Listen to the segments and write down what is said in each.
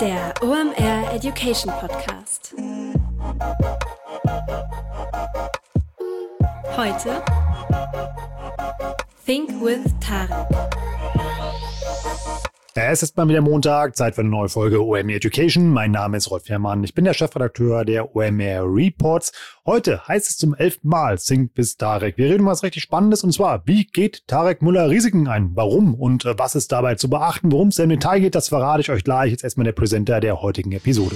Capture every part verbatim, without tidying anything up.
Der O M R Education Podcast. Heute Think with Tarek. Es ist mal wieder Montag, Zeit für eine neue Folge O M R Education. Mein Name ist Rolf Herrmann, ich bin der Chefredakteur der O M R Reports. Heute heißt es zum elften Mal Think with Tarek. Wir reden um was richtig Spannendes und zwar, wie geht Tarek Müller Risiken ein? Warum und äh, was ist dabei zu beachten? Worum es im Detail geht, das verrate ich euch gleich. Jetzt erstmal der Präsenter der heutigen Episode.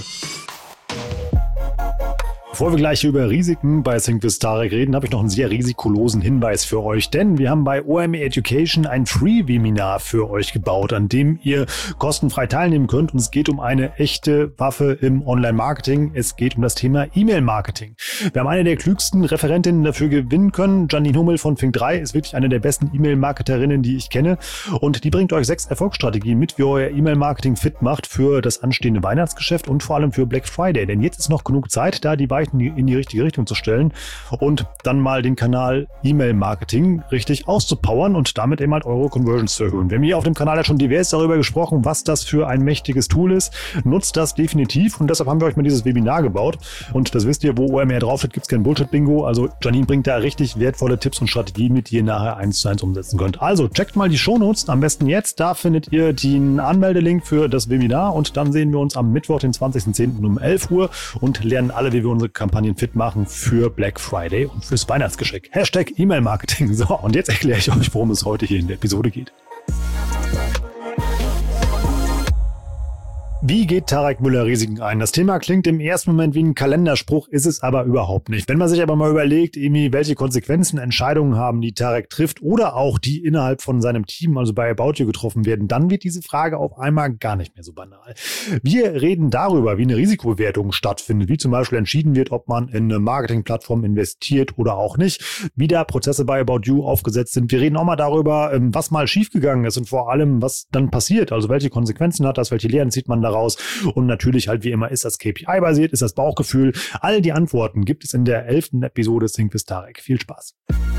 Bevor wir gleich über Risiken bei Think with Tarek reden, habe ich noch einen sehr risikolosen Hinweis für euch, denn wir haben bei O M R Education ein Free-Webinar für euch gebaut, an dem ihr kostenfrei teilnehmen könnt, und es geht um eine echte Waffe im Online-Marketing. Es geht um das Thema E-Mail-Marketing. Wir haben eine der klügsten Referentinnen dafür gewinnen können. Janine Hummel von Think drei ist wirklich eine der besten E-Mail-Marketerinnen, die ich kenne, und die bringt euch sechs Erfolgsstrategien mit, wie ihr euer E-Mail-Marketing fit macht für das anstehende Weihnachtsgeschäft und vor allem für Black Friday, denn jetzt ist noch genug Zeit da, die Weichen in die richtige Richtung zu stellen und dann mal den Kanal E-Mail-Marketing richtig auszupowern und damit eben halt eure Conversions zu erhöhen. Wir haben hier auf dem Kanal ja schon divers darüber gesprochen, was das für ein mächtiges Tool ist. Nutzt das definitiv, und deshalb haben wir euch mal dieses Webinar gebaut. Und das wisst ihr, wo O M R draufsteht, gibt es kein Bullshit-Bingo. Also Janine bringt da richtig wertvolle Tipps und Strategien mit, die ihr nachher eins zu eins umsetzen könnt. Also checkt mal die Shownotes, am besten jetzt. Da findet ihr den Anmeldelink für das Webinar, und dann sehen wir uns am Mittwoch, den zwanzigsten zehnten um elf Uhr und lernen alle, wie wir unsere Kampagnen fit machen für Black Friday und fürs Weihnachtsgeschenk. Hashtag E-Mail-Marketing. So, und jetzt erkläre ich euch, worum es heute hier in der Episode geht. Wie geht Tarek Müller Risiken ein? Das Thema klingt im ersten Moment wie ein Kalenderspruch, ist es aber überhaupt nicht. Wenn man sich aber mal überlegt, irgendwie, welche Konsequenzen Entscheidungen haben, die Tarek trifft oder auch die innerhalb von seinem Team, also bei About You, getroffen werden, dann wird diese Frage auf einmal gar nicht mehr so banal. Wir reden darüber, wie eine Risikobewertung stattfindet, wie zum Beispiel entschieden wird, ob man in eine Marketingplattform investiert oder auch nicht, wie da Prozesse bei About You aufgesetzt sind. Wir reden auch mal darüber, was mal schiefgegangen ist und vor allem, was dann passiert, also welche Konsequenzen hat das, welche Lehren zieht man daraus. Und natürlich halt wie immer, ist das K P I-basiert, ist das Bauchgefühl? All die Antworten gibt es in der elften Episode Think with Tarek. Viel Spaß.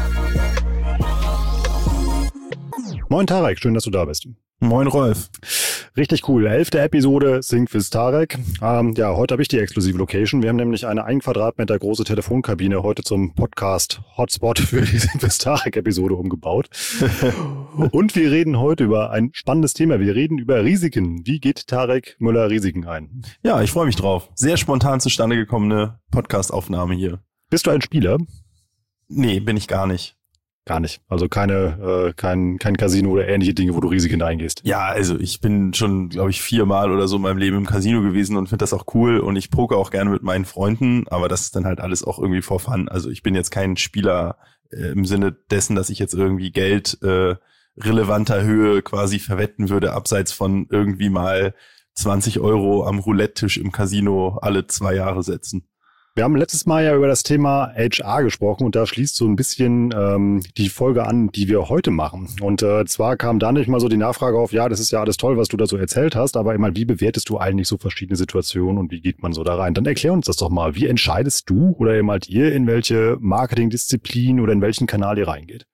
Moin Tarek, schön, dass du da bist. Moin Rolf. Richtig cool. Elfte Episode Think with Tarek. Ähm, ja, heute habe ich die exklusive Location. Wir haben nämlich eine ein Quadratmeter große Telefonkabine heute zum Podcast Hotspot für die Think with Tarek Episode umgebaut. Und wir reden heute über ein spannendes Thema. Wir reden über Risiken. Wie geht Tarek Müller Risiken ein? Ja, ich freue mich drauf. Sehr spontan zustande gekommene Podcastaufnahme hier. Bist du ein Spieler? Nee, bin ich gar nicht. Gar nicht. Also keine, äh, kein, kein Casino oder ähnliche Dinge, wo du Risiken eingehst. Ja, also ich bin schon, glaube ich, viermal oder so in meinem Leben im Casino gewesen und finde das auch cool, und ich poker auch gerne mit meinen Freunden, aber das ist dann halt alles auch irgendwie for fun. Also ich bin jetzt kein Spieler äh, im Sinne dessen, dass ich jetzt irgendwie Geld äh, relevanter Höhe quasi verwetten würde, abseits von irgendwie mal zwanzig Euro am Roulette-Tisch im Casino alle zwei Jahre setzen. Wir haben letztes Mal ja über das Thema H R gesprochen, und da schließt so ein bisschen ähm, die Folge an, die wir heute machen. Und äh, zwar kam da nicht mal so die Nachfrage auf, ja, das ist ja alles toll, was du da so erzählt hast, aber immer, wie bewertest du eigentlich so verschiedene Situationen und wie geht man so da rein? Dann erklär uns das doch mal. Wie entscheidest du oder eben halt ihr, in welche Marketingdisziplin oder in welchen Kanal ihr reingeht?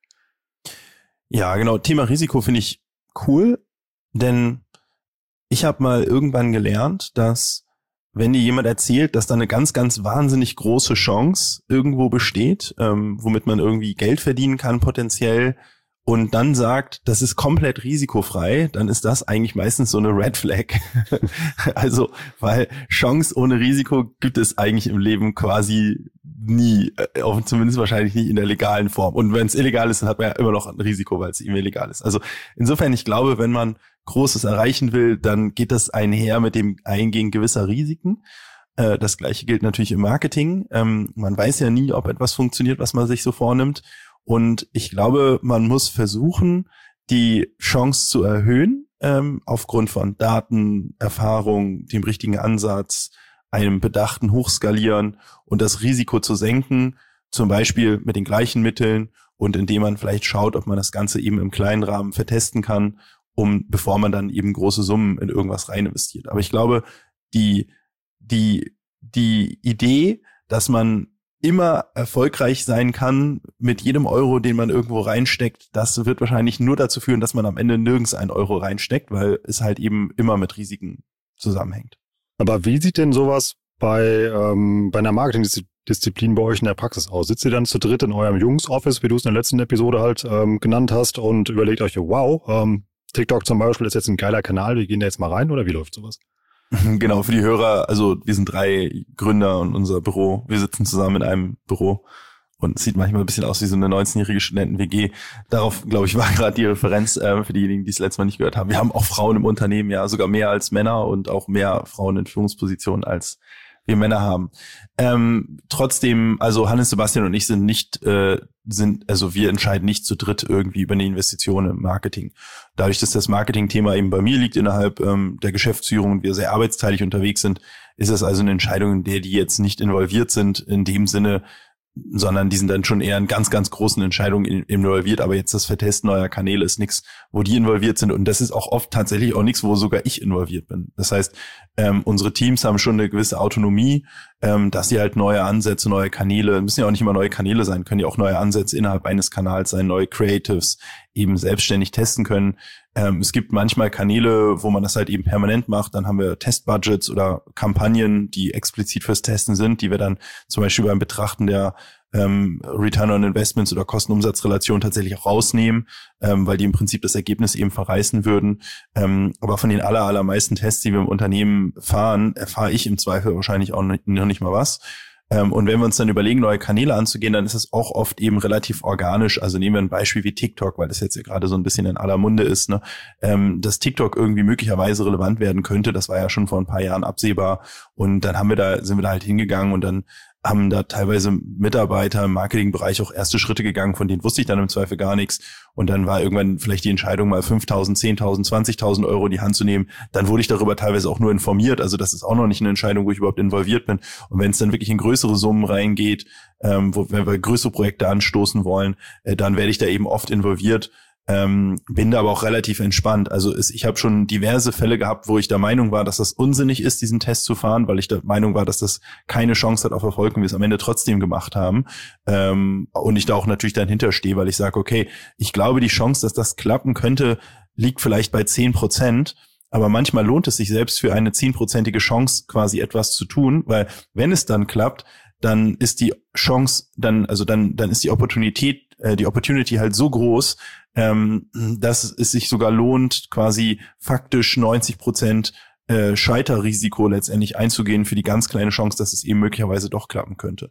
Ja, genau. Thema Risiko finde ich cool, denn ich habe mal irgendwann gelernt, dass wenn dir jemand erzählt, dass da eine ganz, ganz wahnsinnig große Chance irgendwo besteht, ähm, womit man irgendwie Geld verdienen kann potenziell, und dann sagt, das ist komplett risikofrei, dann ist das eigentlich meistens so eine Red Flag. Also, weil Chance ohne Risiko gibt es eigentlich im Leben quasi nie, äh, zumindest wahrscheinlich nicht in der legalen Form. Und wenn es illegal ist, dann hat man ja immer noch ein Risiko, weil es eben illegal ist. Also insofern, ich glaube, wenn man Großes erreichen will, dann geht das einher mit dem Eingehen gewisser Risiken. Äh, das Gleiche gilt natürlich im Marketing. Ähm, man weiß ja nie, ob etwas funktioniert, was man sich so vornimmt. Und ich glaube, man muss versuchen, die Chance zu erhöhen, ähm, aufgrund von Daten, Erfahrung, dem richtigen Ansatz, einem bedachten Hochskalieren, und das Risiko zu senken, zum Beispiel mit den gleichen Mitteln und indem man vielleicht schaut, ob man das Ganze eben im kleinen Rahmen vertesten kann, um bevor man dann eben große Summen in irgendwas rein investiert. Aber ich glaube, die die die Idee, dass man immer erfolgreich sein kann mit jedem Euro, den man irgendwo reinsteckt, das wird wahrscheinlich nur dazu führen, dass man am Ende nirgends einen Euro reinsteckt, weil es halt eben immer mit Risiken zusammenhängt. Aber wie sieht denn sowas bei, ähm, bei einer Marketingdisziplin bei euch in der Praxis aus? Sitzt ihr dann zu dritt in eurem Jungs-Office, wie du es in der letzten Episode halt ähm, genannt hast, und überlegt euch, wow, ähm, TikTok zum Beispiel ist jetzt ein geiler Kanal, wir gehen da jetzt mal rein, oder wie läuft sowas? Genau, für die Hörer, also wir sind drei Gründer und unser Büro, wir sitzen zusammen in einem Büro und es sieht manchmal ein bisschen aus wie so eine neunzehnjährige Studenten-W G. Darauf, glaube ich, war gerade die Referenz äh, für diejenigen, die es letztes Mal nicht gehört haben. Wir haben auch Frauen im Unternehmen, ja, sogar mehr als Männer und auch mehr Frauen in Führungspositionen als wir Männer haben. Ähm, trotzdem, also Hannes, Sebastian und ich sind nicht, äh, sind, also wir entscheiden nicht zu dritt irgendwie über eine Investition im Marketing. Dadurch, dass das Marketing-Thema eben bei mir liegt innerhalb ähm, der Geschäftsführung und wir sehr arbeitsteilig unterwegs sind, ist es also eine Entscheidung, in der die jetzt nicht involviert sind in dem Sinne, sondern die sind dann schon eher in ganz, ganz großen Entscheidungen involviert. Aber jetzt das Vertesten neuer Kanäle ist nichts, wo die involviert sind. Und das ist auch oft tatsächlich auch nichts, wo sogar ich involviert bin. Das heißt, ähm, unsere Teams haben schon eine gewisse Autonomie, ähm, dass sie halt neue Ansätze, neue Kanäle, müssen ja auch nicht immer neue Kanäle sein, können ja auch neue Ansätze innerhalb eines Kanals sein, neue Creatives eben selbstständig testen können. Ähm, es gibt manchmal Kanäle, wo man das halt eben permanent macht. Dann haben wir Testbudgets oder Kampagnen, die explizit fürs Testen sind, die wir dann zum Beispiel beim Betrachten der ähm, Return on Investments oder Kosten-Umsatz-Relation tatsächlich auch rausnehmen, ähm, weil die im Prinzip das Ergebnis eben verreißen würden. Ähm, aber von den aller, allermeisten Tests, die wir im Unternehmen fahren, erfahre ich im Zweifel wahrscheinlich auch nicht, noch nicht mal was. Und wenn wir uns dann überlegen, neue Kanäle anzugehen, dann ist es auch oft eben relativ organisch. Also nehmen wir ein Beispiel wie TikTok, weil das jetzt ja gerade so ein bisschen in aller Munde ist, ne? Ähm, dass TikTok irgendwie möglicherweise relevant werden könnte, das war ja schon vor ein paar Jahren absehbar. Und dann haben wir da, sind wir da halt hingegangen und dann haben da teilweise Mitarbeiter im Marketingbereich auch erste Schritte gegangen, von denen wusste ich dann im Zweifel gar nichts. Und dann war irgendwann vielleicht die Entscheidung, mal fünftausend, zehntausend, zwanzigtausend Euro in die Hand zu nehmen. Dann wurde ich darüber teilweise auch nur informiert. Also das ist auch noch nicht eine Entscheidung, wo ich überhaupt involviert bin. Und wenn es dann wirklich in größere Summen reingeht, ähm, wo, wenn wir größere Projekte anstoßen wollen, äh, dann werde ich da eben oft involviert. Ähm, bin da aber auch relativ entspannt. Also ist, ich habe schon diverse Fälle gehabt, wo ich der Meinung war, dass das unsinnig ist, diesen Test zu fahren, weil ich der Meinung war, dass das keine Chance hat auf Erfolg und wir es am Ende trotzdem gemacht haben. Ähm, und ich da auch natürlich dahinter stehe, weil ich sage, okay, ich glaube, die Chance, dass das klappen könnte, liegt vielleicht bei zehn Prozent. Aber manchmal lohnt es sich selbst für eine zehnprozentige Chance quasi etwas zu tun, weil wenn es dann klappt, dann ist die Chance, dann also dann dann ist die Opportunität, äh, die Opportunity halt so groß, ähm, dass es sich sogar lohnt, quasi faktisch neunzig Prozent äh, Scheiterrisiko letztendlich einzugehen für die ganz kleine Chance, dass es eben möglicherweise doch klappen könnte.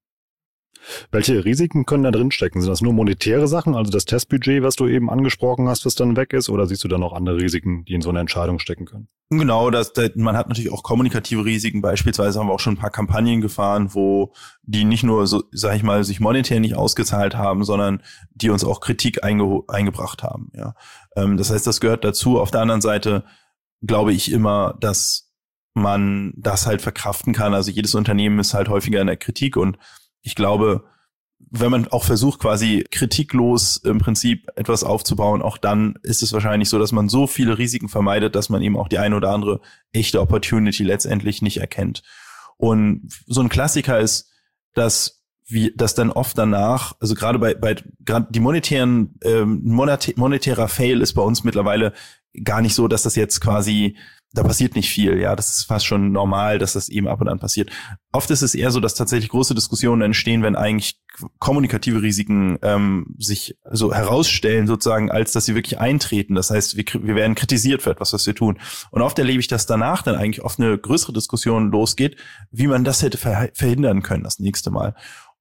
Welche Risiken können da drin stecken? Sind das nur monetäre Sachen, also das Testbudget, was du eben angesprochen hast, was dann weg ist, oder siehst du da noch andere Risiken, die in so eine Entscheidung stecken können? Genau, das, das, man hat natürlich auch kommunikative Risiken. Beispielsweise haben wir auch schon ein paar Kampagnen gefahren, wo die nicht nur, so, sag ich mal, sich monetär nicht ausgezahlt haben, sondern die uns auch Kritik einge, eingebracht haben. Ja, ähm, das heißt, das gehört dazu. Auf der anderen Seite glaube ich immer, dass man das halt verkraften kann. Also jedes Unternehmen ist halt häufiger in der Kritik und ich glaube, wenn man auch versucht, quasi kritiklos im Prinzip etwas aufzubauen, auch dann ist es wahrscheinlich so, dass man so viele Risiken vermeidet, dass man eben auch die eine oder andere echte Opportunity letztendlich nicht erkennt. Und so ein Klassiker ist, dass wie dass dann oft danach, also gerade bei bei gerade die monetären ähm, monetärer Fail ist bei uns mittlerweile gar nicht so, dass das jetzt quasi da passiert nicht viel, ja, das ist fast schon normal, dass das eben ab und an passiert. Oft ist es eher so, dass tatsächlich große Diskussionen entstehen, wenn eigentlich kommunikative Risiken ähm, sich so herausstellen sozusagen, als dass sie wirklich eintreten. Das heißt, wir, wir werden kritisiert für etwas, was wir tun. Und oft erlebe ich, dass danach dann eigentlich oft eine größere Diskussion losgeht, wie man das hätte ver- verhindern können das nächste Mal.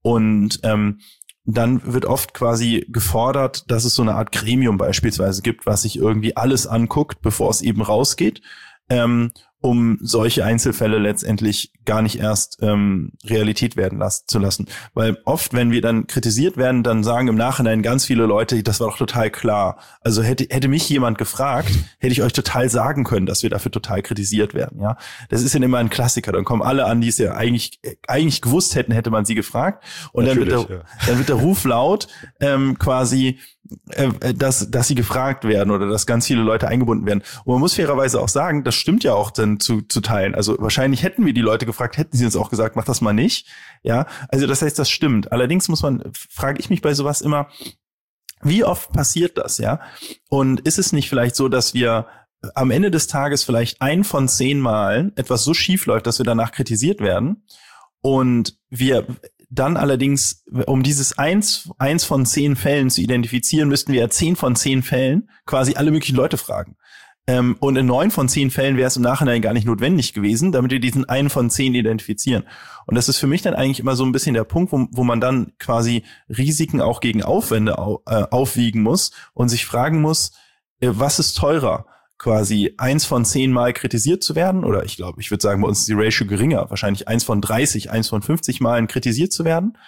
Und ähm, dann wird oft quasi gefordert, dass es so eine Art Gremium beispielsweise gibt, was sich irgendwie alles anguckt, bevor es eben rausgeht. Ähm, um solche Einzelfälle letztendlich gar nicht erst ähm, Realität werden las- zu lassen. Weil oft, wenn wir dann kritisiert werden, dann sagen im Nachhinein ganz viele Leute, das war doch total klar. Also hätte hätte mich jemand gefragt, hätte ich euch total sagen können, dass wir dafür total kritisiert werden. Ja, das ist ja immer ein Klassiker. Dann kommen alle an, die es ja eigentlich eigentlich gewusst hätten, hätte man sie gefragt. Und dann wird, der, ja. dann wird der Ruf laut, ähm, quasi äh, dass dass sie gefragt werden oder dass ganz viele Leute eingebunden werden. Und man muss fairerweise auch sagen, das stimmt ja auch dann zu zu teilen. Also wahrscheinlich hätten wir die Leute gefragt, hätten sie uns auch gesagt, mach das mal nicht. Ja, also das heißt, das stimmt. Allerdings muss man, frage ich mich bei sowas immer, wie oft passiert das, ja? Und ist es nicht vielleicht so, dass wir am Ende des Tages vielleicht ein von zehn Malen etwas so schief läuft, dass wir danach kritisiert werden und wir dann allerdings, um dieses eins, eins von zehn Fällen zu identifizieren, müssten wir ja zehn von zehn Fällen quasi alle möglichen Leute fragen. Ähm, und in neun von zehn Fällen wäre es im Nachhinein gar nicht notwendig gewesen, damit wir diesen einen von zehn identifizieren. Und das ist für mich dann eigentlich immer so ein bisschen der Punkt, wo, wo man dann quasi Risiken auch gegen Aufwände au, äh, aufwiegen muss und sich fragen muss, äh, was ist teurer? Quasi eins von zehn Mal kritisiert zu werden, oder ich glaube, ich würde sagen, bei uns ist die Ratio geringer, wahrscheinlich eins von dreißig, eins von fünfzig Malen kritisiert zu werden,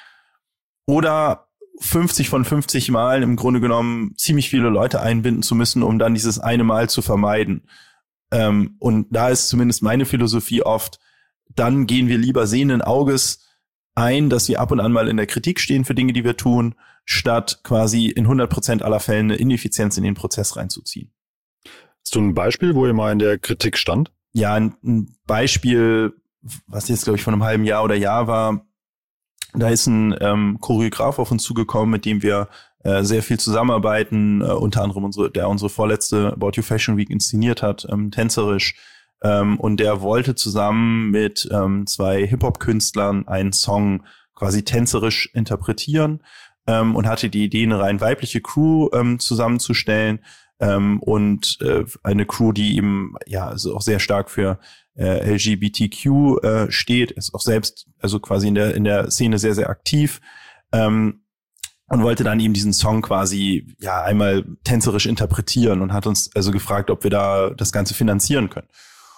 oder fünfzig von fünfzig Malen im Grunde genommen ziemlich viele Leute einbinden zu müssen, um dann dieses eine Mal zu vermeiden. Ähm, und da ist zumindest meine Philosophie oft, dann gehen wir lieber sehenden Auges ein, dass wir ab und an mal in der Kritik stehen für Dinge, die wir tun, statt quasi in hundert Prozent aller Fälle eine Ineffizienz in den Prozess reinzuziehen. Hast du ein Beispiel, wo ihr mal in der Kritik stand? Ja, ein, ein Beispiel, was jetzt, glaube ich, vor einem halben Jahr oder Jahr war, da ist ein ähm, Choreograf auf uns zugekommen, mit dem wir äh, sehr viel zusammenarbeiten, äh, unter anderem unsere, der unsere vorletzte About You Fashion Week inszeniert hat, ähm, tänzerisch. Ähm, und der wollte zusammen mit ähm, zwei Hip-Hop-Künstlern einen Song quasi tänzerisch interpretieren ähm, und hatte die Idee, eine rein weibliche Crew ähm, zusammenzustellen. Ähm, und äh, eine Crew, die eben ja also auch sehr stark für äh, L G B T Q äh, steht, ist auch selbst also quasi in der in der Szene sehr sehr aktiv ähm, und wollte dann eben diesen Song quasi ja einmal tänzerisch interpretieren und hat uns also gefragt, ob wir da das Ganze finanzieren können.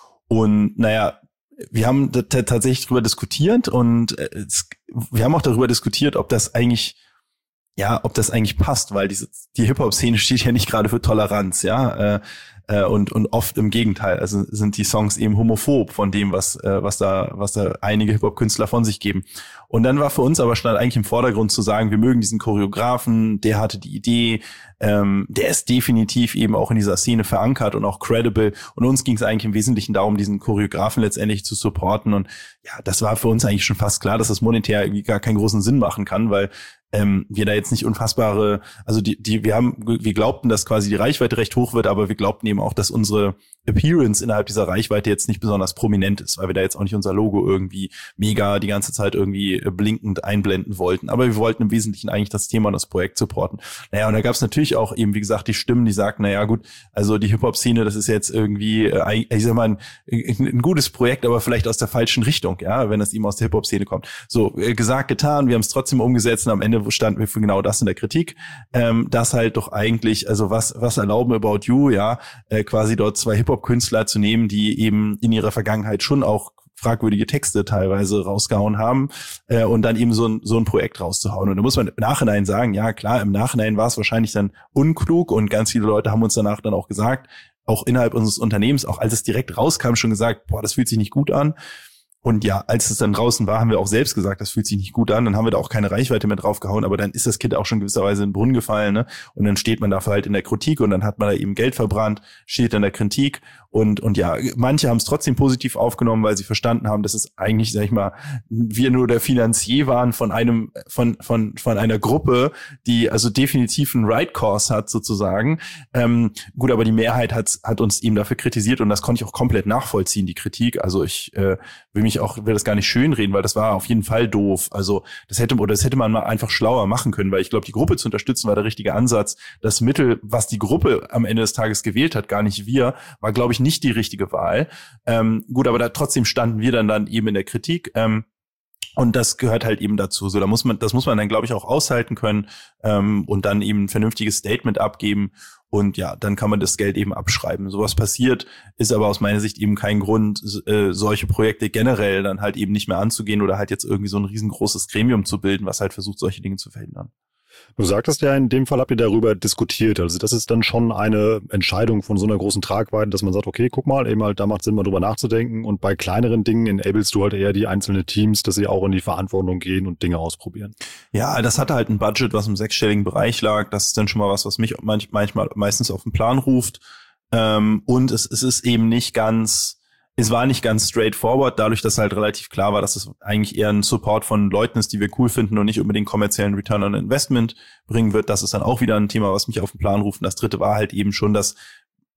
Und naja, wir haben t- tatsächlich darüber diskutiert und äh, es, wir haben auch darüber diskutiert, ob das eigentlich ja, ob das eigentlich passt, weil diese, die Hip-Hop-Szene steht ja nicht gerade für Toleranz, ja, äh, äh, und und oft im Gegenteil, also sind die Songs eben homophob von dem, was äh, was da was da einige Hip-Hop-Künstler von sich geben. Und dann war für uns aber stand eigentlich im Vordergrund zu sagen, wir mögen diesen Choreografen, der hatte die Idee, ähm, der ist definitiv eben auch in dieser Szene verankert und auch credible. Und uns ging es eigentlich im Wesentlichen darum, diesen Choreografen letztendlich zu supporten. Und ja, das war für uns eigentlich schon fast klar, dass das monetär irgendwie gar keinen großen Sinn machen kann, weil ähm, wir da jetzt nicht unfassbare, also die, die, wir haben, wir glaubten, dass quasi die Reichweite recht hoch wird, aber wir glaubten eben auch, dass unsere Appearance innerhalb dieser Reichweite jetzt nicht besonders prominent ist, weil wir da jetzt auch nicht unser Logo irgendwie mega die ganze Zeit irgendwie blinkend einblenden wollten. Aber wir wollten im Wesentlichen eigentlich das Thema und das Projekt supporten. Naja, und da gab es natürlich auch eben, wie gesagt, die Stimmen, die sagten, naja gut, also die Hip-Hop-Szene, das ist jetzt irgendwie, äh, ich sag mal, ein, ein gutes Projekt, aber vielleicht aus der falschen Richtung, ja, wenn das eben aus der Hip-Hop-Szene kommt. So, äh, gesagt, getan, wir haben es trotzdem umgesetzt und am Ende standen wir für genau das in der Kritik, ähm, dass halt doch eigentlich, also was was erlauben About You, ja, äh, quasi dort zwei Hip-Hop-Künstler zu nehmen, die eben in ihrer Vergangenheit schon auch fragwürdige Texte teilweise rausgehauen haben äh, und dann eben so ein so ein Projekt rauszuhauen. Und da muss man im Nachhinein sagen, ja klar, im Nachhinein war es wahrscheinlich dann unklug und ganz viele Leute haben uns danach dann auch gesagt, auch innerhalb unseres Unternehmens, auch als es direkt rauskam, schon gesagt, boah, das fühlt sich nicht gut an. Und ja, als es dann draußen war, haben wir auch selbst gesagt, das fühlt sich nicht gut an. Dann haben wir da auch keine Reichweite mehr draufgehauen, aber dann ist das Kind auch schon gewisserweise in den Brunnen gefallen, ne? Und dann steht man dafür halt in der Kritik und dann hat man da eben Geld verbrannt, steht in der Kritik und und ja, manche haben es trotzdem positiv aufgenommen, weil sie verstanden haben, dass es eigentlich, sag ich mal, wir nur der Finanzier waren von einem von von von einer Gruppe, die also definitiv einen Right Course hat sozusagen. Ähm, gut, aber die Mehrheit hat hat uns eben dafür kritisiert und das konnte ich auch komplett nachvollziehen, die Kritik. Also ich äh, will mich auch will das gar nicht schönreden, weil das war auf jeden Fall doof. Also das hätte oder das hätte man mal einfach schlauer machen können, weil ich glaube, die Gruppe zu unterstützen war der richtige Ansatz. Das Mittel, was die Gruppe am Ende des Tages gewählt hat, gar nicht wir, war, glaube ich, nicht die richtige Wahl. Ähm, gut, aber da trotzdem standen wir dann dann eben in der Kritik. Ähm, Und das gehört halt eben dazu. So, da muss man, das muss man dann, glaube ich, auch aushalten können ähm, und dann eben ein vernünftiges Statement abgeben. Und ja, dann kann man das Geld eben abschreiben. Sowas passiert, ist aber aus meiner Sicht eben kein Grund, äh, solche Projekte generell dann halt eben nicht mehr anzugehen oder halt jetzt irgendwie so ein riesengroßes Gremium zu bilden, was halt versucht, solche Dinge zu verhindern. Du sagtest ja, in dem Fall habt ihr darüber diskutiert. Also das ist dann schon eine Entscheidung von so einer großen Tragweite, dass man sagt, okay, guck mal, eben halt, da macht Sinn, mal drüber nachzudenken. Und bei kleineren Dingen enablest du halt eher die einzelnen Teams, dass sie auch in die Verantwortung gehen und Dinge ausprobieren. Ja, das hatte halt ein Budget, was im sechsstelligen Bereich lag. Das ist dann schon mal was, was mich manchmal meistens auf den Plan ruft. Und es, es ist eben nicht ganz... Es war nicht ganz straightforward, dadurch, dass halt relativ klar war, dass es eigentlich eher ein Support von Leuten ist, die wir cool finden und nicht unbedingt kommerziellen Return on Investment bringen wird. Das ist dann auch wieder ein Thema, was mich auf den Plan ruft. Und das dritte war halt eben schon, dass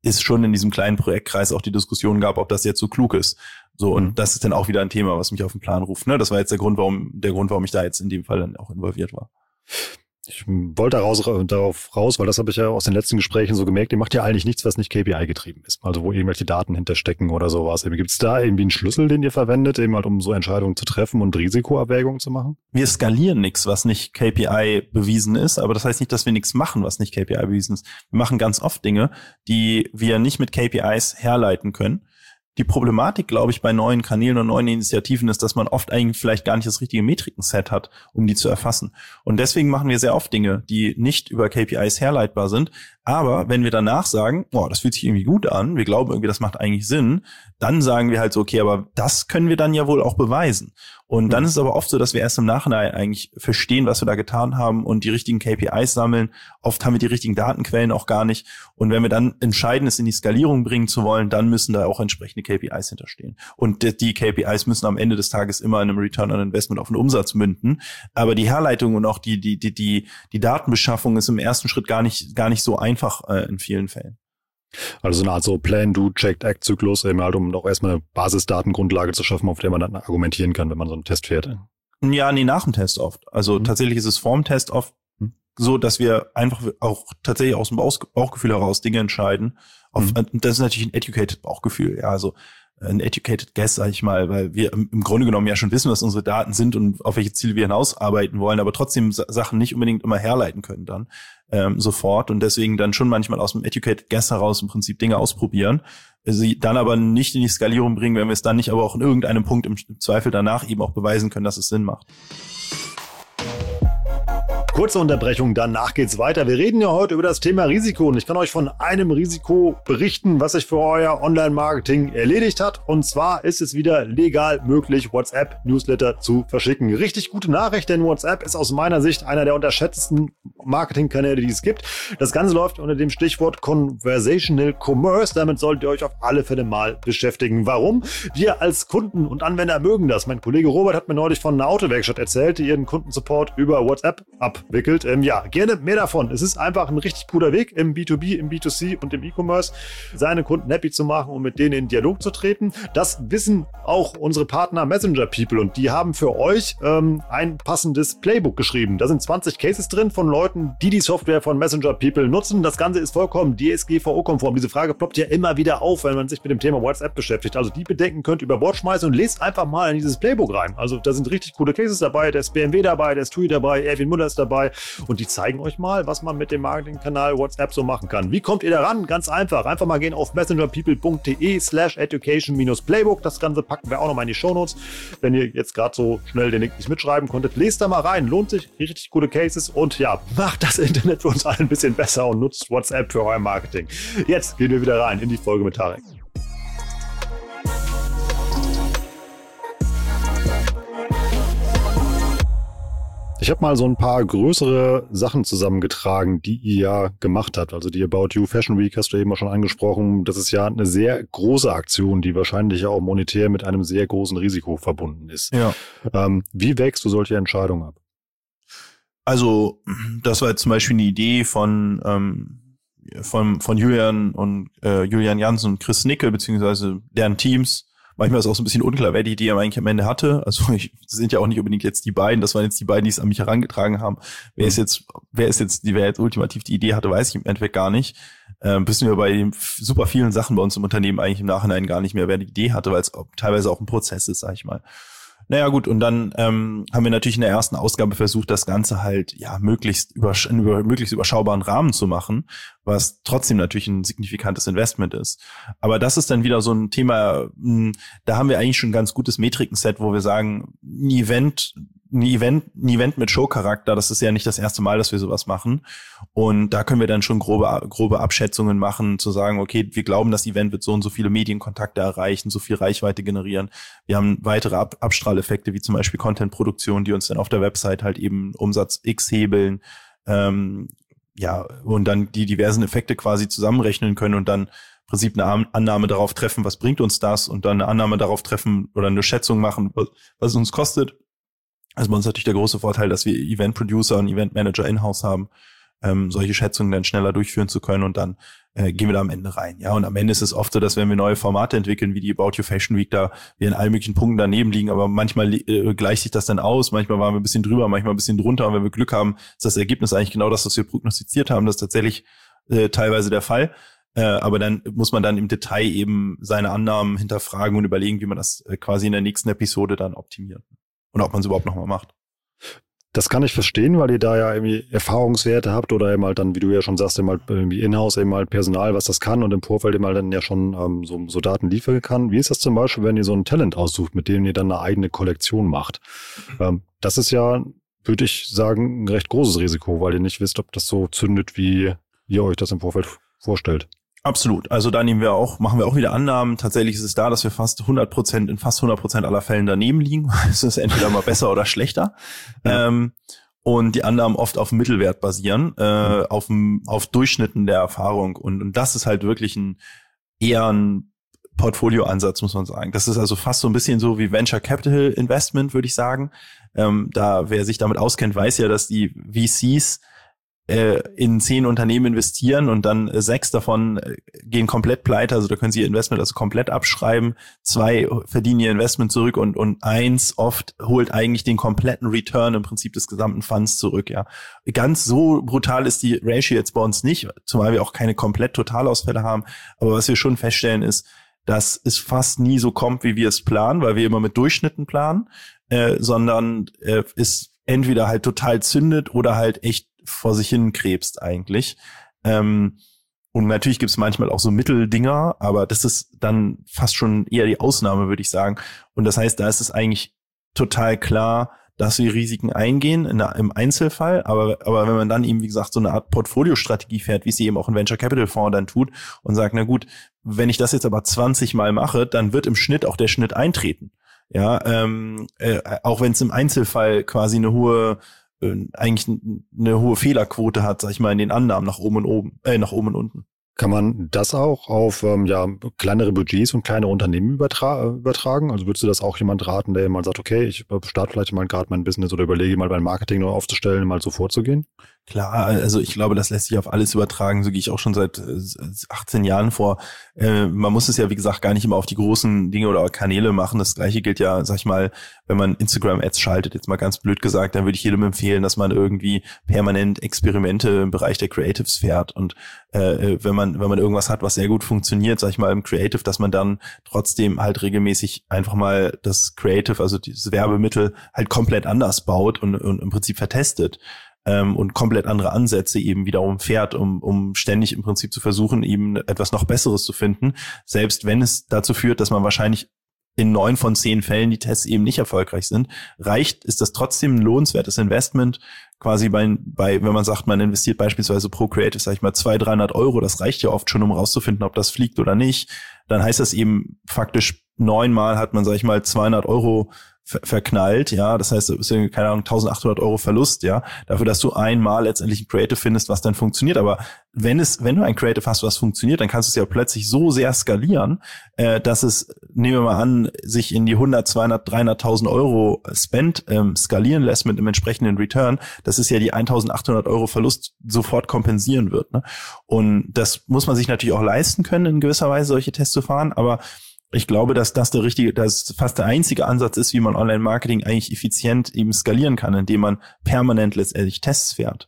es schon in diesem kleinen Projektkreis auch die Diskussion gab, ob das jetzt so klug ist. So, und mhm. das ist dann auch wieder ein Thema, was mich auf den Plan ruft. Ne? Das war jetzt der Grund, warum, der Grund, warum ich da jetzt in dem Fall dann auch involviert war. Ich wollte raus, darauf raus, weil das habe ich ja aus den letzten Gesprächen so gemerkt, ihr macht ja eigentlich nichts, was nicht K P I getrieben ist. Also wo irgendwelche Daten hinterstecken oder sowas. Gibt es da irgendwie einen Schlüssel, den ihr verwendet, eben halt um so Entscheidungen zu treffen und Risikoabwägungen zu machen? Wir skalieren nichts, was nicht K P I bewiesen ist, aber das heißt nicht, dass wir nichts machen, was nicht K P I bewiesen ist. Wir machen ganz oft Dinge, die wir nicht mit K P Is herleiten können. Die Problematik, glaube ich, bei neuen Kanälen und neuen Initiativen ist, dass man oft eigentlich vielleicht gar nicht das richtige Metrikenset hat, um die zu erfassen. Und deswegen machen wir sehr oft Dinge, die nicht über K P Is herleitbar sind. Aber wenn wir danach sagen, oh, das fühlt sich irgendwie gut an, wir glauben irgendwie, das macht eigentlich Sinn, dann sagen wir halt so, okay, aber das können wir dann ja wohl auch beweisen. Und dann ist es aber oft so, dass wir erst im Nachhinein eigentlich verstehen, was wir da getan haben und die richtigen K P Is sammeln. Oft haben wir die richtigen Datenquellen auch gar nicht. Und wenn wir dann entscheiden, es in die Skalierung bringen zu wollen, dann müssen da auch entsprechende K P Is hinterstehen. Und die K P Is müssen am Ende des Tages immer in einem Return on Investment auf den Umsatz münden. Aber die Herleitung und auch die, die, die, die, die Datenbeschaffung ist im ersten Schritt gar nicht, gar nicht so einfach äh, in vielen Fällen. Also so eine Art so Plan, Do, Check, Act-Zyklus, eben halt, um auch erstmal eine Basisdatengrundlage zu schaffen, auf der man dann argumentieren kann, wenn man so einen Test fährt. Ja, nee, nach dem Test oft. Also mhm. tatsächlich ist es vorm Test oft mhm. so, dass wir einfach auch tatsächlich aus dem Bauchgefühl heraus Dinge entscheiden. Auf, mhm. Das ist natürlich ein educated Bauchgefühl, ja, also ein educated guess, sag ich mal, weil wir im Grunde genommen ja schon wissen, was unsere Daten sind und auf welche Ziele wir hinausarbeiten wollen, aber trotzdem Sachen nicht unbedingt immer herleiten können dann ähm, sofort und deswegen dann schon manchmal aus dem educated guess heraus im Prinzip Dinge ausprobieren, sie dann aber nicht in die Skalierung bringen, wenn wir es dann nicht aber auch in irgendeinem Punkt im Zweifel danach eben auch beweisen können, dass es Sinn macht. Kurze Unterbrechung, danach geht's weiter. Wir reden ja heute über das Thema Risiko und ich kann euch von einem Risiko berichten, was sich für euer Online-Marketing erledigt hat. Und zwar ist es wieder legal möglich, WhatsApp-Newsletter zu verschicken. Richtig gute Nachricht, denn WhatsApp ist aus meiner Sicht einer der unterschätztesten Marketingkanäle, die es gibt. Das Ganze läuft unter dem Stichwort Conversational Commerce. Damit solltet ihr euch auf alle Fälle mal beschäftigen. Warum? Wir als Kunden und Anwender mögen das. Mein Kollege Robert hat mir neulich von einer Autowerkstatt erzählt, die ihren Kundensupport über WhatsApp ab wickelt. Ähm, ja, gerne mehr davon. Es ist einfach ein richtig cooler Weg im B zwei B, im B zwei C und im E-Commerce, seine Kunden happy zu machen und mit denen in Dialog zu treten. Das wissen auch unsere Partner Messenger People und die haben für euch ähm, ein passendes Playbook geschrieben. Da sind zwanzig Cases drin von Leuten, die die Software von Messenger People nutzen. Das Ganze ist vollkommen D S G V O-konform. Diese Frage ploppt ja immer wieder auf, wenn man sich mit dem Thema WhatsApp beschäftigt. Also die Bedenken könnt ihr über Bord schmeißen und lest einfach mal in dieses Playbook rein. Also da sind richtig coole Cases dabei. Da ist B M W dabei, da ist TUI dabei, Erwin Müller ist dabei. Und die zeigen euch mal, was man mit dem Marketingkanal WhatsApp so machen kann. Wie kommt ihr daran? Ganz einfach. Einfach mal gehen auf messengerpeople.de slash education minus playbook. Das Ganze packen wir auch noch mal in die Shownotes. Wenn ihr jetzt gerade so schnell den Link nicht mitschreiben konntet, lest da mal rein. Lohnt sich. Richtig coole Cases. Und ja, macht das Internet für uns alle ein bisschen besser und nutzt WhatsApp für euer Marketing. Jetzt gehen wir wieder rein in die Folge mit Tarek. Ich habe mal so ein paar größere Sachen zusammengetragen, die ihr ja gemacht habt. Also die About You Fashion Week hast du eben auch schon angesprochen. Das ist ja eine sehr große Aktion, die wahrscheinlich ja auch monetär mit einem sehr großen Risiko verbunden ist. Ja. Ähm, wie wägst du solche Entscheidungen ab? Also das war jetzt zum Beispiel eine Idee von ähm, von, von Julian und äh, Julian Jansen und Chris Nickel, beziehungsweise deren Teams. Manchmal ist auch so ein bisschen unklar, wer die Idee eigentlich am Ende hatte. Also ich, das sind ja auch nicht unbedingt jetzt die beiden. Das waren jetzt die beiden, die es an mich herangetragen haben. Wer ist jetzt, wer ist jetzt, die wer jetzt ultimativ die Idee hatte, weiß ich im Endeffekt gar nicht. Ähm, wissen wir bei den super vielen Sachen bei uns im Unternehmen eigentlich im Nachhinein gar nicht mehr, wer die Idee hatte, weil es teilweise auch ein Prozess ist, sag ich mal. Naja gut, und dann ähm, haben wir natürlich in der ersten Ausgabe versucht, das Ganze halt ja möglichst über, in über möglichst überschaubaren Rahmen zu machen, was trotzdem natürlich ein signifikantes Investment ist. Aber das ist dann wieder so ein Thema, mh, da haben wir eigentlich schon ein ganz gutes Metrikenset, wo wir sagen, ein Event, ein Event, ein Event mit Show-Charakter, das ist ja nicht das erste Mal, dass wir sowas machen. Und da können wir dann schon grobe, grobe Abschätzungen machen, zu sagen, okay, wir glauben, das Event wird so und so viele Medienkontakte erreichen, so viel Reichweite generieren. Wir haben weitere Ab- Abstrahleffekte, wie zum Beispiel Content-Produktion, die uns dann auf der Website halt eben Umsatz X hebeln, ähm, ja, und dann die diversen Effekte quasi zusammenrechnen können und dann im Prinzip eine Annahme darauf treffen, was bringt uns das, und dann eine Annahme darauf treffen oder eine Schätzung machen, was, was es uns kostet. Also bei uns natürlich der große Vorteil, dass wir Event-Producer und Event-Manager in-house haben, ähm, solche Schätzungen dann schneller durchführen zu können und dann äh, gehen wir da am Ende rein. Ja, und am Ende ist es oft so, dass wenn wir neue Formate entwickeln, wie die About You Fashion Week, da wir in allen möglichen Punkten daneben liegen, aber manchmal äh, gleicht sich das dann aus, manchmal waren wir ein bisschen drüber, manchmal ein bisschen drunter und wenn wir Glück haben, ist das Ergebnis eigentlich genau das, was wir prognostiziert haben. Das ist tatsächlich äh, teilweise der Fall. Äh, aber dann muss man dann im Detail eben seine Annahmen hinterfragen und überlegen, wie man das äh, quasi in der nächsten Episode dann optimiert. Und ob man es überhaupt nochmal macht. Das kann ich verstehen, weil ihr da ja irgendwie Erfahrungswerte habt oder eben halt dann, wie du ja schon sagst, eben halt irgendwie in-house eben halt Personal, was das kann und im Vorfeld eben halt dann ja schon ähm, so, so Daten liefern kann. Wie ist das zum Beispiel, wenn ihr so ein Talent aussucht, mit dem ihr dann eine eigene Kollektion macht? Ähm, das ist ja, würde ich sagen, ein recht großes Risiko, weil ihr nicht wisst, ob das so zündet, wie ihr euch das im Vorfeld vorstellt. Absolut. Also da nehmen wir auch, machen wir auch wieder Annahmen. Tatsächlich ist es da, dass wir fast hundert Prozent, in fast hundert Prozent aller Fällen daneben liegen. Es ist entweder mal besser oder schlechter. Ja. Ähm, und die Annahmen oft auf Mittelwert basieren, äh, mhm. auf, auf Durchschnitten der Erfahrung. Und, und das ist halt wirklich ein eher ein Portfolioansatz, muss man sagen. Das ist also fast so ein bisschen so wie Venture Capital Investment, würde ich sagen. Ähm, da, wer sich damit auskennt, weiß ja, dass die V Cs in zehn Unternehmen investieren und dann sechs davon gehen komplett pleite, also da können sie ihr Investment also komplett abschreiben, zwei verdienen ihr Investment zurück und und eins oft holt eigentlich den kompletten Return im Prinzip des gesamten Funds zurück, ja. Ganz so brutal ist die Ratio jetzt bei uns nicht, zumal wir auch keine komplett Totalausfälle haben, aber was wir schon feststellen ist, dass es fast nie so kommt, wie wir es planen, weil wir immer mit Durchschnitten planen, äh, sondern äh, es entweder halt total zündet oder halt echt vor sich hin krebst eigentlich. Ähm, und natürlich gibt es manchmal auch so Mitteldinger, aber das ist dann fast schon eher die Ausnahme, würde ich sagen. Und das heißt, da ist es eigentlich total klar, dass wir Risiken eingehen in der, im Einzelfall. Aber, aber wenn man dann eben, wie gesagt, so eine Art Portfoliostrategie fährt, wie es eben auch ein Venture Capital Fonds dann tut und sagt, na gut, wenn ich das jetzt aber zwanzig Mal mache, dann wird im Schnitt auch der Schnitt eintreten. Ja, ähm, äh, auch wenn es im Einzelfall quasi eine hohe eigentlich eine hohe Fehlerquote hat, sag ich mal, in den Annahmen nach oben und oben, äh, nach oben und unten. Kann man das auch auf ähm, ja kleinere Budgets und kleine Unternehmen übertra- übertragen? Also würdest du das auch jemand raten, der mal sagt, okay, ich starte vielleicht mal gerade mein Business oder überlege mal mein Marketing neu aufzustellen, mal so vorzugehen? Klar, also ich glaube, das lässt sich auf alles übertragen, so gehe ich auch schon seit achtzehn Jahren vor. Äh, man muss es ja, wie gesagt, gar nicht immer auf die großen Dinge oder Kanäle machen. Das Gleiche gilt ja, sag ich mal, wenn man Instagram-Ads schaltet, jetzt mal ganz blöd gesagt, dann würde ich jedem empfehlen, dass man irgendwie permanent Experimente im Bereich der Creatives fährt. Und äh, wenn man wenn man irgendwas hat, was sehr gut funktioniert, sag ich mal, im Creative, dass man dann trotzdem halt regelmäßig einfach mal das Creative, also dieses Werbemittel, halt komplett anders baut und, und im Prinzip vertestet. Und komplett andere Ansätze eben wiederum fährt, um, um ständig im Prinzip zu versuchen, eben etwas noch Besseres zu finden. Selbst wenn es dazu führt, dass man wahrscheinlich in neun von zehn Fällen die Tests eben nicht erfolgreich sind, reicht, ist das trotzdem ein lohnenswertes Investment. Quasi bei, bei, wenn man sagt, man investiert beispielsweise pro Creative, sag ich mal, zweihundert, dreihundert Euro, das reicht ja oft schon, um rauszufinden, ob das fliegt oder nicht. Dann heißt das eben faktisch neunmal hat man, sag ich mal, zweihundert Euro verknallt, ja, das heißt, es ist, keine Ahnung, eintausendachthundert Euro Verlust, ja, dafür, dass du einmal letztendlich ein Creative findest, was dann funktioniert, aber wenn es, wenn du ein Creative hast, was funktioniert, dann kannst du es ja plötzlich so sehr skalieren, äh, dass es, nehmen wir mal an, sich in die hundert, zweihundert, dreihunderttausend Euro Spend ähm, skalieren lässt mit einem entsprechenden Return, das ist ja die eintausendachthundert Euro Verlust sofort kompensieren wird, ne, und das muss man sich natürlich auch leisten können, in gewisser Weise solche Tests zu fahren, aber ich glaube, dass das der richtige, dass fast der einzige Ansatz ist, wie man Online-Marketing eigentlich effizient eben skalieren kann, indem man permanent letztendlich Tests fährt.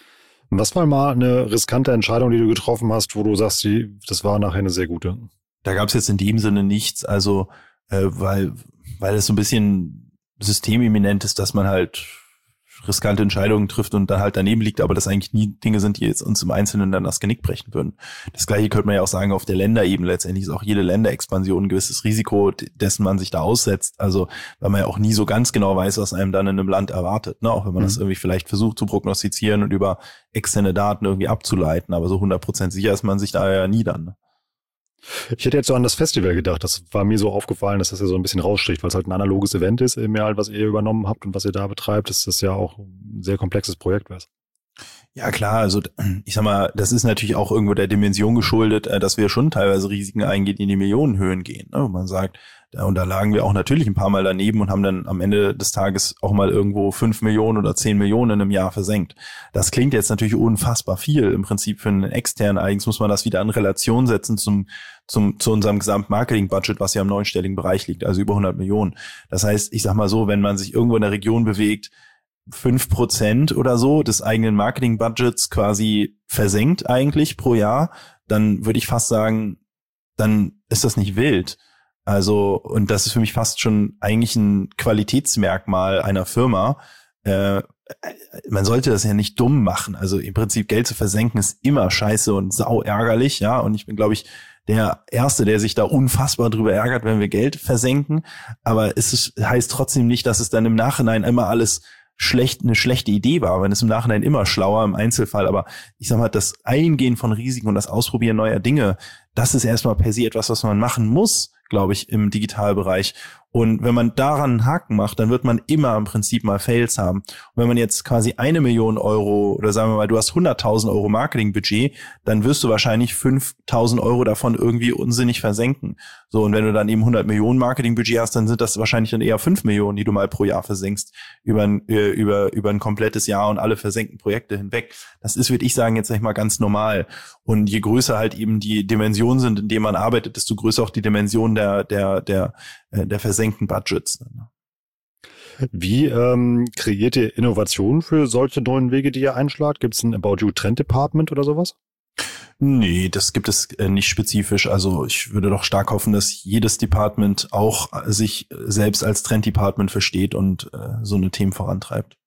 Was war mal eine riskante Entscheidung, die du getroffen hast, wo du sagst, das war nachher eine sehr gute? Da gab es jetzt in dem Sinne nichts, also äh, weil weil es so ein bisschen systemimmanent ist, dass man halt riskante Entscheidungen trifft und dann halt daneben liegt, aber das eigentlich nie Dinge sind, die jetzt uns im Einzelnen dann das Genick brechen würden. Das Gleiche könnte man ja auch sagen auf der Länderebene. Letztendlich ist auch jede Länderexpansion ein gewisses Risiko, dessen man sich da aussetzt. Also weil man ja auch nie so ganz genau weiß, was einem dann in einem Land erwartet. Ne? Auch wenn man mhm. das irgendwie vielleicht versucht zu prognostizieren und über externe Daten irgendwie abzuleiten. Aber so hundert Prozent sicher ist man sich da ja nie dann. Ne? Ich hätte jetzt so an das Festival gedacht. Das war mir so aufgefallen, dass das ja so ein bisschen raussticht, weil es halt ein analoges Event ist, mehr halt, was ihr übernommen habt und was ihr da betreibt. Das ist ja auch ein sehr komplexes Projekt. Was. Ja, klar, also ich sag mal, das ist natürlich auch irgendwo der Dimension geschuldet, dass wir schon teilweise Risiken eingehen, die in die Millionenhöhen gehen. Ne? Man sagt, und da lagen wir auch natürlich ein paar Mal daneben und haben dann am Ende des Tages auch mal irgendwo fünf Millionen oder zehn Millionen in einem Jahr versenkt. Das klingt jetzt natürlich unfassbar viel im Prinzip für einen externen. Allerdings muss man das wieder in Relation setzen zum zum zu unserem Gesamtmarketing-Budget, was ja im neunstelligen Bereich liegt, also über hundert Millionen. Das heißt, ich sag mal so, wenn man sich irgendwo in der Region bewegt, fünf Prozent oder so des eigenen Marketing-Budgets quasi versenkt eigentlich pro Jahr, dann würde ich fast sagen, dann ist das nicht wild. Also, und das ist für mich fast schon eigentlich ein Qualitätsmerkmal einer Firma. Äh, man sollte das ja nicht dumm machen. Also im Prinzip Geld zu versenken ist immer scheiße und sau ärgerlich, ja. Und ich bin, glaube ich, der Erste, der sich da unfassbar drüber ärgert, wenn wir Geld versenken. Aber es ist, heißt trotzdem nicht, dass es dann im Nachhinein immer alles schlecht, eine schlechte Idee war, wenn es im Nachhinein immer schlauer im Einzelfall, aber ich sag mal, das Eingehen von Risiken und das Ausprobieren neuer Dinge, das ist erstmal per se etwas, was man machen muss, glaube ich, im Digitalbereich. Und wenn man daran einen Haken macht, dann wird man immer im Prinzip mal Fails haben. Und wenn man jetzt quasi eine Million Euro oder sagen wir mal, du hast hunderttausend Euro Marketingbudget, dann wirst du wahrscheinlich fünftausend Euro davon irgendwie unsinnig versenken. So, und wenn du dann eben hundert Millionen Marketingbudget hast, dann sind das wahrscheinlich dann eher fünf Millionen, die du mal pro Jahr versenkst über ein, über, über ein komplettes Jahr und alle versenkten Projekte hinweg. Das ist, würde ich sagen, jetzt sag ich mal ganz normal. Und je größer halt eben die Dimensionen sind, in denen man arbeitet, desto größer auch die Dimension der, der, der, der versenkten Budgets. Wie ähm, kreiert ihr Innovationen für solche neuen Wege, die ihr einschlagt? Gibt es ein About You Trend Department oder sowas? Nee, das gibt es nicht spezifisch. Also ich würde doch stark hoffen, dass jedes Department auch sich selbst als Trend-Department versteht und äh, so eine Themen vorantreibt.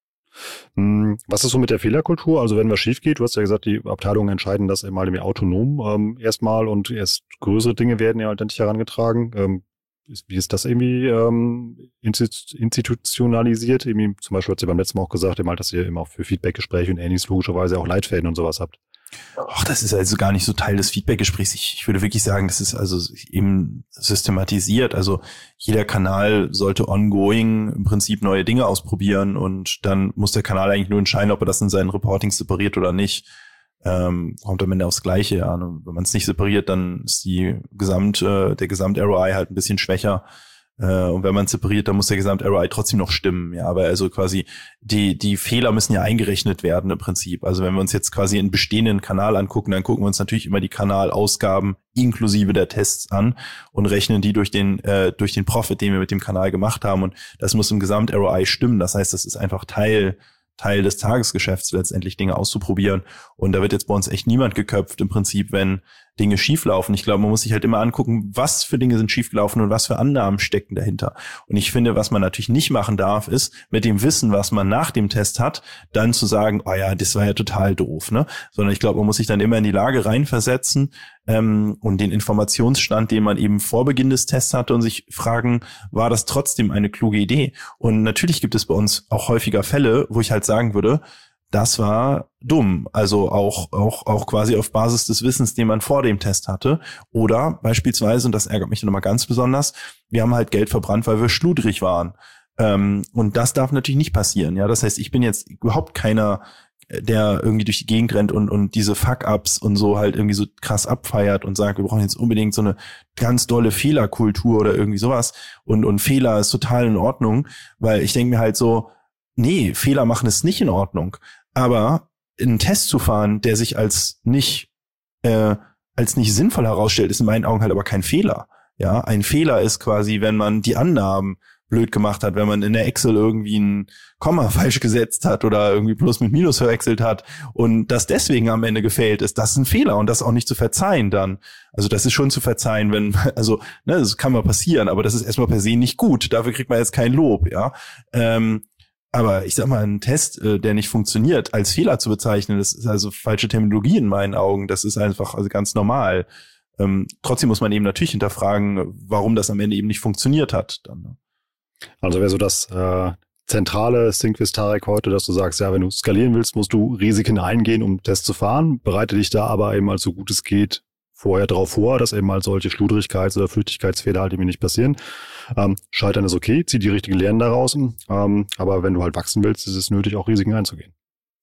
Was ist so mit der Fehlerkultur? Also wenn was schief geht, du hast ja gesagt, die Abteilungen entscheiden das mal mehr autonom ähm, erstmal und erst größere Dinge werden ja halt nicht herangetragen. Ähm, wie ist das irgendwie ähm, institutionalisiert? Irgendwie, zum Beispiel hat sie beim letzten Mal auch gesagt, eben halt, dass ihr immer auch für Feedbackgespräche und ähnliches logischerweise auch Leitfäden und sowas habt. Ach, das ist also gar nicht so Teil des Feedbackgesprächs. Ich, ich würde wirklich sagen, das ist also eben systematisiert. Also jeder Kanal sollte ongoing im Prinzip neue Dinge ausprobieren und dann muss der Kanal eigentlich nur entscheiden, ob er das in seinen Reportings separiert oder nicht. Ähm, kommt am Ende aufs Gleiche an. Und wenn man es nicht separiert, dann ist die Gesamt, äh, der Gesamt-R O I halt ein bisschen schwächer. Und wenn man separiert, dann muss der Gesamt-R O I trotzdem noch stimmen. Ja, aber also quasi die die Fehler müssen ja eingerechnet werden im Prinzip. Also wenn wir uns jetzt quasi einen bestehenden Kanal angucken, dann gucken wir uns natürlich immer die Kanalausgaben inklusive der Tests an und rechnen die durch den äh, durch den Profit, den wir mit dem Kanal gemacht haben. Und das muss im Gesamt-R O I stimmen. Das heißt, das ist einfach Teil Teil des Tagesgeschäfts, letztendlich Dinge auszuprobieren. Und da wird jetzt bei uns echt niemand geköpft im Prinzip, wenn Dinge schieflaufen. Ich glaube, man muss sich halt immer angucken, was für Dinge sind schiefgelaufen und was für Annahmen stecken dahinter. Und ich finde, was man natürlich nicht machen darf, ist mit dem Wissen, was man nach dem Test hat, dann zu sagen, oh ja, das war ja total doof, ne? Sondern ich glaube, man muss sich dann immer in die Lage reinversetzen ähm, und den Informationsstand, den man eben vor Beginn des Tests hatte und sich fragen, war das trotzdem eine kluge Idee? Und natürlich gibt es bei uns auch häufiger Fälle, wo ich halt sagen würde, das war dumm, also auch auch auch quasi auf Basis des Wissens, den man vor dem Test hatte. Oder beispielsweise, und das ärgert mich dann nochmal ganz besonders, wir haben halt Geld verbrannt, weil wir schludrig waren. Ähm, und das darf natürlich nicht passieren. Ja, das heißt, ich bin jetzt überhaupt keiner, der irgendwie durch die Gegend rennt und und diese Fuck-Ups und so halt irgendwie so krass abfeiert und sagt, wir brauchen jetzt unbedingt so eine ganz dolle Fehlerkultur oder irgendwie sowas. Und und Fehler ist total in Ordnung, weil ich denke mir halt so, nee, Fehler machen ist nicht in Ordnung. Aber einen Test zu fahren, der sich als nicht äh, als nicht sinnvoll herausstellt, ist in meinen Augen halt aber kein Fehler. Ja, ein Fehler ist quasi, wenn man die Annahmen blöd gemacht hat, wenn man in der Excel irgendwie ein Komma falsch gesetzt hat oder irgendwie Plus mit Minus verwechselt hat und das deswegen am Ende gefailt ist. Das ist ein Fehler und das auch nicht zu verzeihen dann. Also das ist schon zu verzeihen, wenn, also, ne, das kann mal passieren, aber das ist erstmal per se nicht gut. Dafür kriegt man jetzt kein Lob, ja. Ähm, Aber ich sag mal, ein Test, äh, der nicht funktioniert, als Fehler zu bezeichnen, das ist also falsche Terminologie in meinen Augen. Das ist einfach also ganz normal. Ähm, trotzdem muss man eben natürlich hinterfragen, warum das am Ende eben nicht funktioniert hat. Dann, ne? Also wäre so das äh, zentrale ThinkWiz Tarek heute, dass du sagst, ja, wenn du skalieren willst, musst du Risiken eingehen, um Tests zu fahren. Bereite dich da aber eben als so gut es geht vorher drauf vor, dass eben halt solche Schludrigkeits- oder Flüchtigkeitsfehler halt eben nicht passieren. Ähm, Scheitern ist okay, zieh die richtigen Lehren daraus. Ähm, aber wenn du halt wachsen willst, ist es nötig, auch Risiken einzugehen.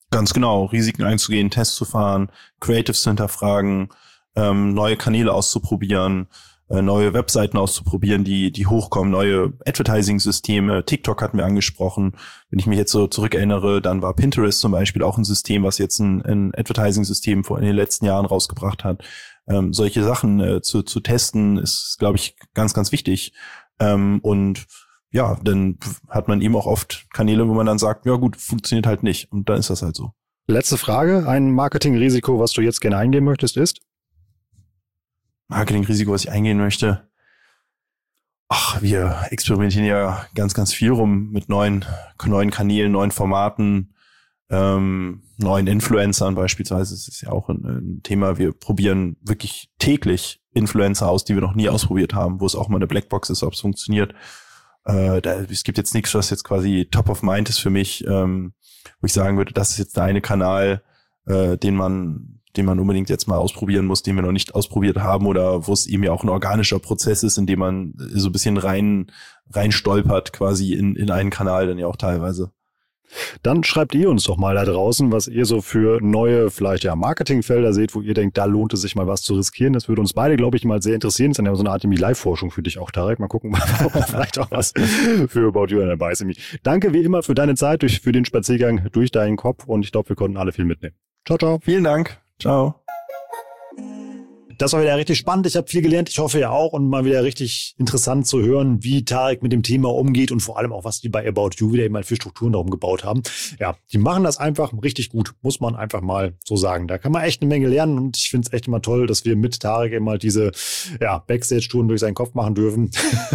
Ganz genau, Risiken einzugehen, Tests zu fahren, Creatives zu hinterfragen, ähm, neue Kanäle auszuprobieren, äh, neue Webseiten auszuprobieren, die die hochkommen, neue Advertising-Systeme. TikTok hatten wir angesprochen. Wenn ich mich jetzt so zurückerinnere, dann war Pinterest zum Beispiel auch ein System, was jetzt ein, ein Advertising-System vor in den letzten Jahren rausgebracht hat. Ähm, solche Sachen äh, zu, zu testen ist, glaube ich, ganz, ganz wichtig. Ähm, und ja, dann hat man eben auch oft Kanäle, wo man dann sagt, ja gut, funktioniert halt nicht. Und dann ist das halt so. Letzte Frage. Ein Marketingrisiko, was du jetzt gerne eingehen möchtest, ist? Marketingrisiko, was ich eingehen möchte. Ach, wir experimentieren ja ganz, ganz viel rum mit neuen, neuen Kanälen, neuen Formaten, ähm, neuen Influencern beispielsweise. Das ist ja auch ein, ein Thema. Wir probieren wirklich täglich Influencer aus, die wir noch nie ausprobiert haben, wo es auch mal eine Blackbox ist, ob es funktioniert. Äh, da, es gibt jetzt nichts, was jetzt quasi top of mind ist für mich, ähm, wo ich sagen würde, das ist jetzt der eine Kanal, äh, den man, den man unbedingt jetzt mal ausprobieren muss, den wir noch nicht ausprobiert haben oder wo es eben ja auch ein organischer Prozess ist, in dem man so ein bisschen rein, rein stolpert quasi in, in einen Kanal dann ja auch teilweise. Dann schreibt ihr uns doch mal da draußen, was ihr so für neue, vielleicht ja Marketingfelder seht, wo ihr denkt, da lohnt es sich mal was zu riskieren. Das würde uns beide, glaube ich, mal sehr interessieren. Das ist dann ja so eine Art Live-Forschung für dich auch, Tarek. Mal gucken, ob vielleicht auch was für About You dabei ist. Danke wie immer für deine Zeit, durch, für den Spaziergang durch deinen Kopf und ich glaube, wir konnten alle viel mitnehmen. Ciao, ciao. Vielen Dank. Ciao. Das war wieder richtig spannend. Ich habe viel gelernt. Ich hoffe ja auch. Und mal wieder richtig interessant zu hören, wie Tarek mit dem Thema umgeht und vor allem auch, was die bei About You wieder immer für Strukturen darum gebaut haben. Ja, die machen das einfach richtig gut, muss man einfach mal so sagen. Da kann man echt eine Menge lernen und ich finde es echt immer toll, dass wir mit Tarek immer diese ja, Backstage-Touren durch seinen Kopf machen dürfen.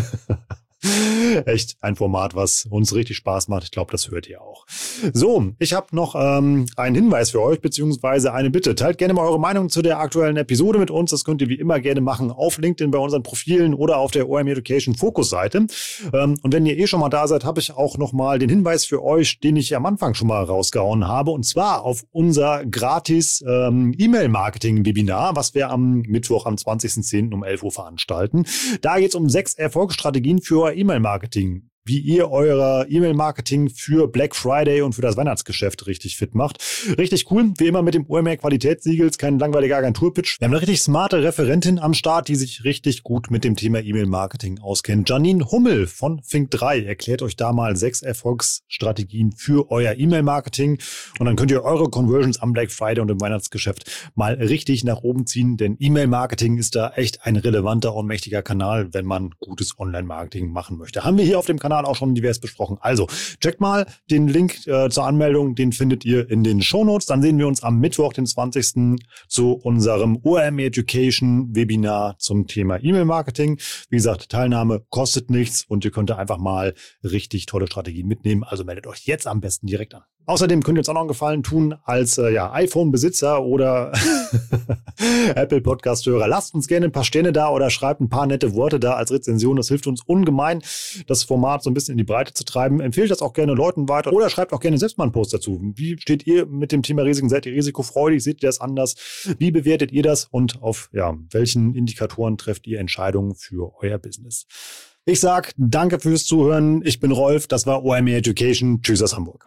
Echt ein Format, was uns richtig Spaß macht. Ich glaube, das hört ihr auch. So, ich habe noch ähm, einen Hinweis für euch, beziehungsweise eine Bitte. Teilt gerne mal eure Meinung zu der aktuellen Episode mit uns. Das könnt ihr wie immer gerne machen auf LinkedIn bei unseren Profilen oder auf der O M Education Fokus-Seite. Ähm, und wenn ihr eh schon mal da seid, habe ich auch noch mal den Hinweis für euch, den ich am Anfang schon mal rausgehauen habe. Und zwar auf unser gratis ähm, E-Mail-Marketing-Webinar, was wir am Mittwoch, am zwanzigsten zehnten um elf Uhr veranstalten. Da geht es um sechs Erfolgsstrategien für euer E-Mail-Marketing, wie ihr euer E-Mail-Marketing für Black Friday und für das Weihnachtsgeschäft richtig fit macht. Richtig cool, wie immer mit dem O M R Qualitätssiegels, kein langweiliger Agenturpitch. Wir haben eine richtig smarte Referentin am Start, die sich richtig gut mit dem Thema E-Mail-Marketing auskennt. Janine Hummel von Think drei erklärt euch da mal sechs Erfolgsstrategien für euer E-Mail-Marketing und dann könnt ihr eure Conversions am Black Friday und im Weihnachtsgeschäft mal richtig nach oben ziehen, denn E-Mail-Marketing ist da echt ein relevanter und mächtiger Kanal, wenn man gutes Online-Marketing machen möchte. Haben wir hier auf dem Kanal auch schon divers besprochen. Also, checkt mal den Link äh, zur Anmeldung, den findet ihr in den Shownotes. Dann sehen wir uns am Mittwoch, den zwanzigsten zu unserem O M Education Webinar zum Thema E-Mail-Marketing. Wie gesagt, Teilnahme kostet nichts und ihr könnt da einfach mal richtig tolle Strategien mitnehmen. Also meldet euch jetzt am besten direkt an. Außerdem könnt ihr uns auch noch einen Gefallen tun als äh, ja, iPhone-Besitzer oder Apple-Podcast-Hörer. Lasst uns gerne ein paar Sterne da oder schreibt ein paar nette Worte da als Rezension. Das hilft uns ungemein, das Format so ein bisschen in die Breite zu treiben. Empfehlt das auch gerne Leuten weiter oder schreibt auch gerne selbst mal einen Post dazu. Wie steht ihr mit dem Thema Risiken? Seid ihr risikofreudig? Seht ihr das anders? Wie bewertet ihr das? Und auf ja, welchen Indikatoren trefft ihr Entscheidungen für euer Business? Ich sag danke fürs Zuhören. Ich bin Rolf. Das war O M R Education. Tschüss aus Hamburg.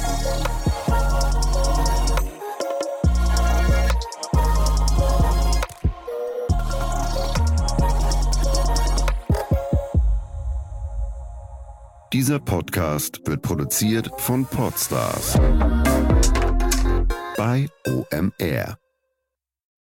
Dieser Podcast wird produziert von Podstars bei O M R.